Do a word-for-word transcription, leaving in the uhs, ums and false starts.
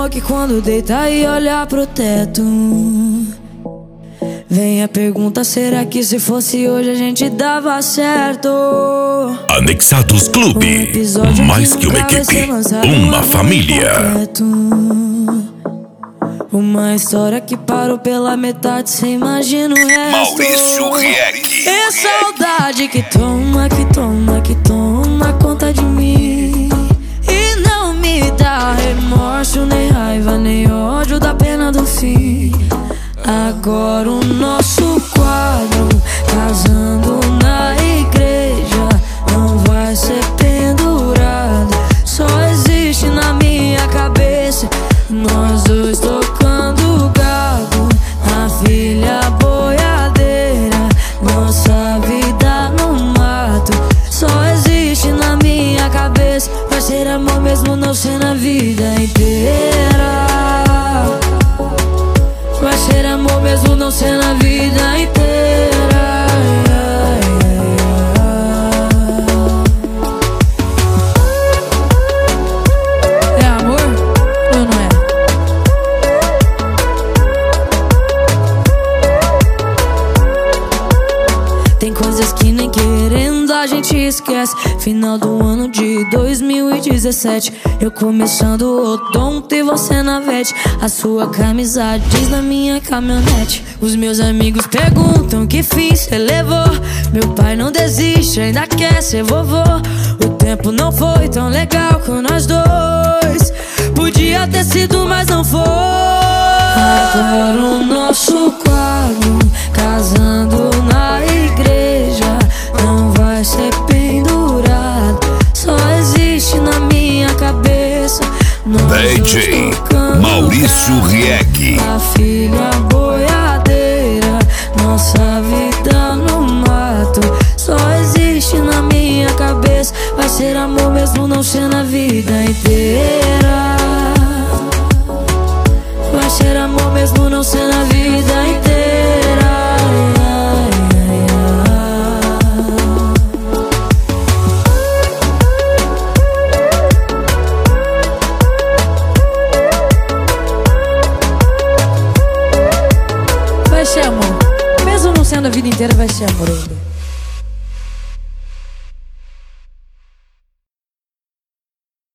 amor que quando deita e olha pro teto, vem a pergunta, será que se fosse hoje a gente dava certo? Anexados Clube, Um mais que uma equipe, uma família. Uma história que parou pela metade, cê imagina o resto. Maurício Rieck. É saudade que toma, que toma, que toma conta de mim. E não me dá remorso, nem raiva, nem ódio da pena do fim. Agora o nosso quadro, casando na igreja, não vai ser pendurado, só existe na minha cabeça. Nós dois tocando gado, a filha boiadeira, nossa vida no mato, só existe na minha cabeça. Vai ser amor mesmo não ser na vida inteira. Vai ser amor mesmo não ser na vida inteira. É amor ou não é? Tem coisas que nem querendo a gente esquece. Final do ano de dois mil e dezessete, eu começando o odonto e você na vete. A sua camisa diz na minha caminhonete. Os meus amigos perguntam que fim cê levou. Meu pai não desiste, ainda quer ser vovô. O tempo não foi tão legal com nós dois, podia ter sido, mas não foi. Agora o nosso quadro, casando na igreja, não vai ser pendurado, só existe na minha cabeça. D J Maurício Rieck. A filha boiadeira, nossa vida no mato, só existe na minha cabeça. Vai ser amor mesmo não ser na vida inteira. Vai ser amor mesmo não ser na vida inteira. Vai ser amor mesmo não sendo a vida inteira, vai ser amor ainda.